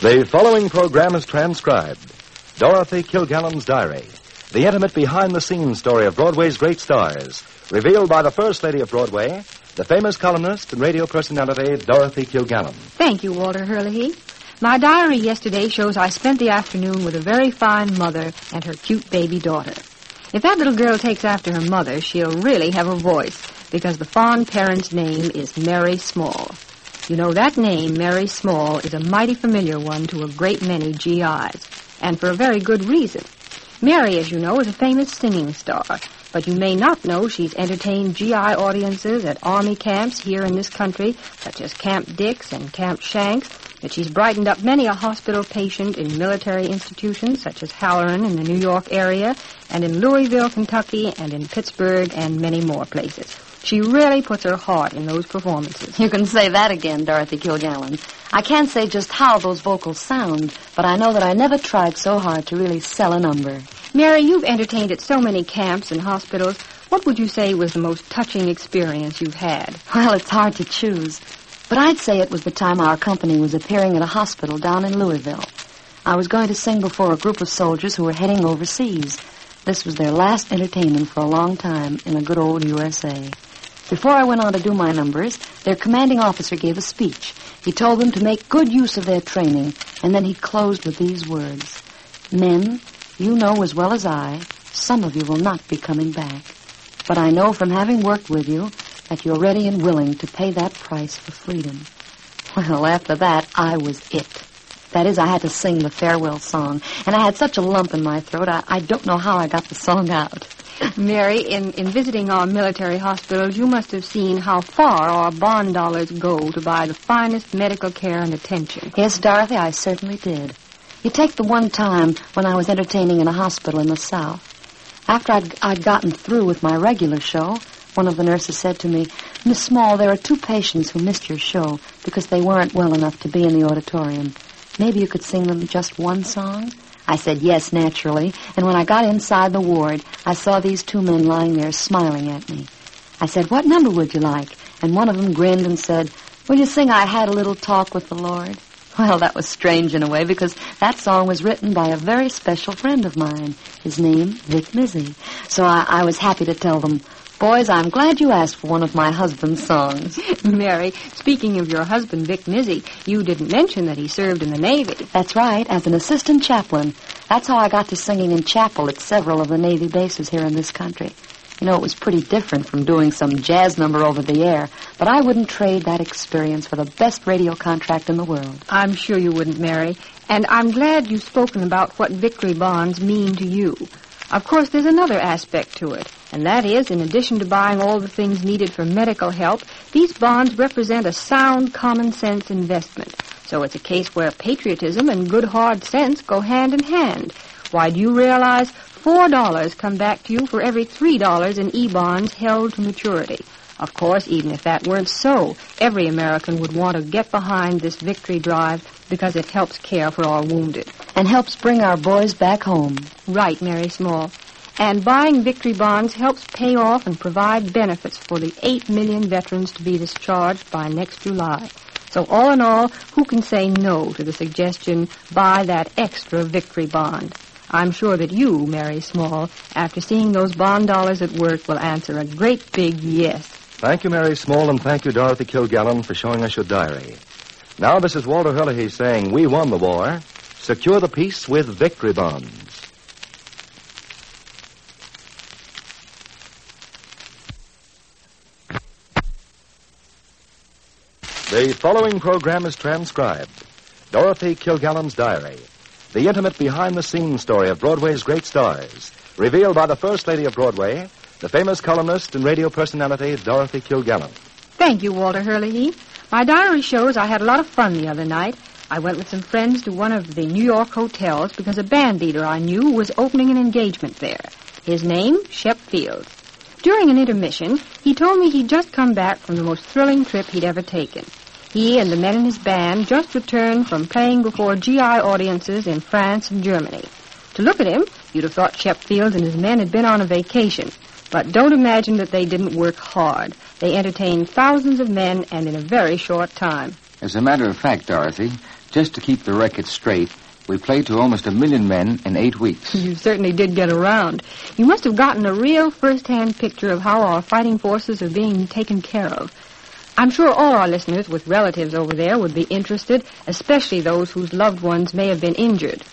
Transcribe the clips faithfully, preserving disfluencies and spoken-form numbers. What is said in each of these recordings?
The following program is transcribed. Dorothy Kilgallen's Diary, the intimate behind-the-scenes story of Broadway's great stars, revealed by the First Lady of Broadway, the famous columnist and radio personality, Dorothy Kilgallen. Thank you, Walter Hurley. My diary yesterday shows I spent the afternoon with a very fine mother and her cute baby daughter. If that little girl takes after her mother, she'll really have a voice, because the fond parent's name is Mary Small. You know, that name, Mary Small, is a mighty familiar one to a great many G Is, and for a very good reason. Mary, as you know, is a famous singing star, but you may not know she's entertained G I audiences at Army camps here in this country, such as Camp Dix and Camp Shanks, that she's brightened up many a hospital patient in military institutions, such as Halloran in the New York area, and in Louisville, Kentucky, and in Pittsburgh, and many more places. She really puts her heart in those performances. You can say that again, Dorothy Kilgallen. I can't say just how those vocals sound, but I know that I never tried so hard to really sell a number. Mary, you've entertained at so many camps and hospitals. What would you say was the most touching experience you've had? Well, it's hard to choose, but I'd say it was the time our company was appearing at a hospital down in Louisville. I was going to sing before a group of soldiers who were heading overseas. This was their last entertainment for a long time in the good old U S A. Before I went on to do my numbers, their commanding officer gave a speech. He told them to make good use of their training, and then he closed with these words. Men, you know as well as I, some of you will not be coming back. But I know from having worked with you that you're ready and willing to pay that price for freedom. Well, after that, I was it. That is, I had to sing the farewell song, and I had such a lump in my throat, I, I don't know how I got the song out. Mary, in, in visiting our military hospitals, you must have seen how far our bond dollars go to buy the finest medical care and attention. Yes, Dorothy, I certainly did. You take the one time when I was entertaining in a hospital in the South. After I'd, I'd gotten through with my regular show, one of the nurses said to me, Miss Small, there are two patients who missed your show because they weren't well enough to be in the auditorium. Maybe you could sing them just one song? I said yes, naturally, and when I got inside the ward, I saw these two men lying there smiling at me. I said, what number would you like? And one of them grinned and said, will you sing I Had a Little Talk with the Lord? Well, that was strange in a way, because that song was written by a very special friend of mine, his name, Vic Mizzy. So I, I was happy to tell them, boys, I'm glad you asked for one of my husband's songs. Mary, speaking of your husband, Vic Mizzy, you didn't mention that he served in the Navy. That's right, as an assistant chaplain. That's how I got to singing in chapel at several of the Navy bases here in this country. You know, it was pretty different from doing some jazz number over the air, but I wouldn't trade that experience for the best radio contract in the world. I'm sure you wouldn't, Mary, and I'm glad you've spoken about what victory bonds mean to you. Of course, there's another aspect to it, and that is, in addition to buying all the things needed for medical help, these bonds represent a sound, common-sense investment. So it's a case where patriotism and good hard sense go hand in hand. Why, do you realize four dollars come back to you for every three dollars in E-bonds held to maturity? Of course, even if that weren't so, every American would want to get behind this victory drive because it helps care for our wounded. And helps bring our boys back home. Right, Mary Small. And buying victory bonds helps pay off and provide benefits for the eight million veterans to be discharged by next July. So all in all, who can say no to the suggestion, buy that extra victory bond? I'm sure that you, Mary Small, after seeing those bond dollars at work, will answer a great big yes. Thank you, Mary Small, and thank you, Dorothy Kilgallen, for showing us your diary. Now this is Walter Hurley saying, we won the war. Secure the peace with victory bonds. The following program is transcribed. Dorothy Kilgallen's Diary, the intimate behind-the-scenes story of Broadway's great stars, revealed by the First Lady of Broadway, the famous columnist and radio personality, Dorothy Kilgallen. Thank you, Walter Hurley. My diary shows I had a lot of fun the other night. I went with some friends to one of the New York hotels because a band leader I knew was opening an engagement there. His name, Shep Fields. During an intermission, he told me he'd just come back from the most thrilling trip he'd ever taken. He and the men in his band just returned from playing before G I audiences in France and Germany. To look at him, you'd have thought Shep Fields and his men had been on a vacation. But don't imagine that they didn't work hard. They entertained thousands of men and in a very short time. As a matter of fact, Dorothy, Just to keep the record straight, we played to almost a million men in eight weeks. You certainly did get around. You must have gotten a real first-hand picture of how our fighting forces are being taken care of. I'm sure all our listeners with relatives over there would be interested, especially those whose loved ones may have been injured.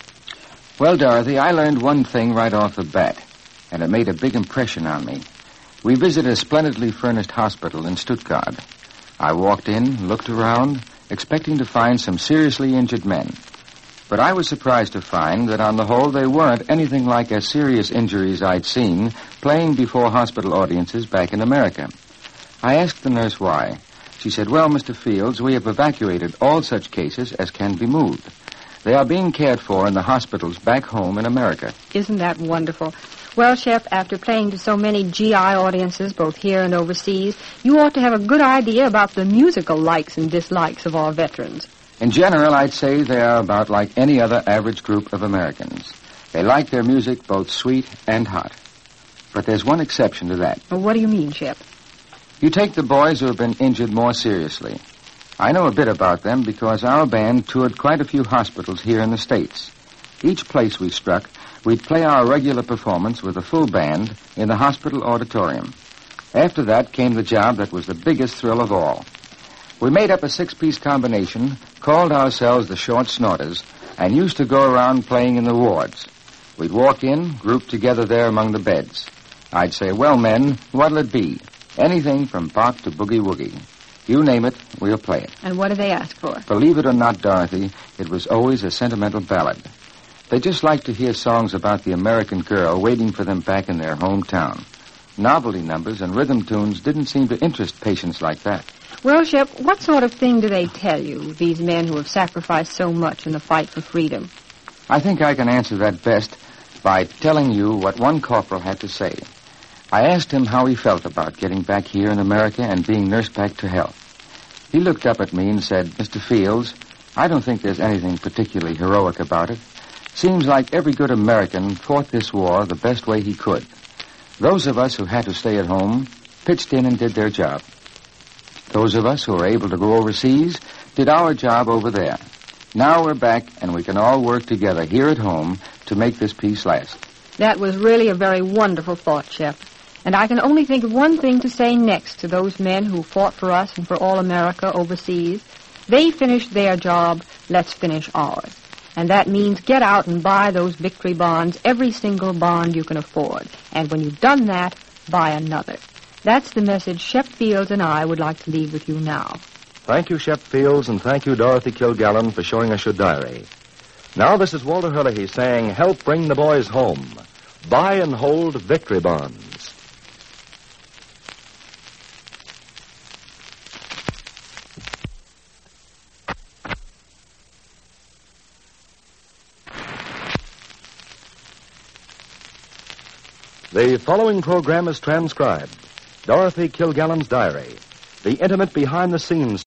Well, Dorothy, I learned one thing right off the bat, and it made a big impression on me. We visited a splendidly furnished hospital in Stuttgart. I walked in, looked around, expecting to find some seriously injured men. But I was surprised to find that on the whole they weren't anything like as serious injuries I'd seen playing before hospital audiences back in America. I asked the nurse why. She said, well, Mister Fields, we have evacuated all such cases as can be moved. They are being cared for in the hospitals back home in America. Isn't that wonderful? Well, Shep, after playing to so many G I audiences, both here and overseas, you ought to have a good idea about the musical likes and dislikes of our veterans. In general, I'd say they are about like any other average group of Americans. They like their music both sweet and hot. But there's one exception to that. Well, what do you mean, Shep? You take the boys who have been injured more seriously. I know a bit about them because our band toured quite a few hospitals here in the States. Each place we struck, we'd play our regular performance with a full band in the hospital auditorium. After that came the job that was the biggest thrill of all. We made up a six-piece combination, called ourselves the Short Snorters, and used to go around playing in the wards. We'd walk in, grouped together there among the beds. I'd say, well, men, what'll it be? Anything from Bach to boogie-woogie. You name it, we'll play it. And what do they ask for? Believe it or not, Dorothy, it was always a sentimental ballad. They just liked to hear songs about the American girl waiting for them back in their hometown. Novelty numbers and rhythm tunes didn't seem to interest patients like that. Well, Shep, what sort of thing do they tell you, these men who have sacrificed so much in the fight for freedom? I think I can answer that best by telling you what one corporal had to say. I asked him how he felt about getting back here in America and being nursed back to health. He looked up at me and said, Mister Fields, I don't think there's anything particularly heroic about it. Seems like every good American fought this war the best way he could. Those of us who had to stay at home pitched in and did their job. Those of us who were able to go overseas did our job over there. Now we're back, and we can all work together here at home to make this peace last. That was really a very wonderful thought, Shep. And I can only think of one thing to say next to those men who fought for us and for all America overseas. They finished their job, let's finish ours. And that means get out and buy those victory bonds, every single bond you can afford. And when you've done that, buy another. That's the message Shep Fields and I would like to leave with you now. Thank you, Shep Fields, and thank you, Dorothy Kilgallen, for showing us your diary. Now this is Walter Hurley saying, help bring the boys home. Buy and hold victory bonds. The following program is transcribed. Dorothy Kilgallen's diary. The intimate behind-the-scenes